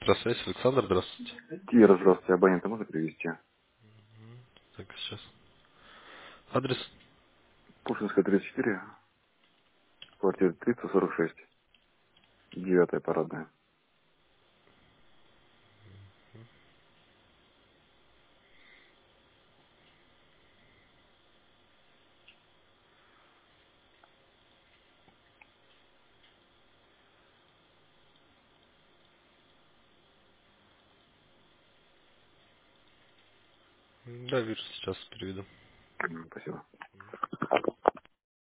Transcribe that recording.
Здравствуйте, Александр, здравствуйте. Кира, здравствуйте, абонента можно привезти? Так, сейчас. Адрес. Пушкинская, 34, квартира 346, 9 парадная. Да, вижу, сейчас переведу. Спасибо.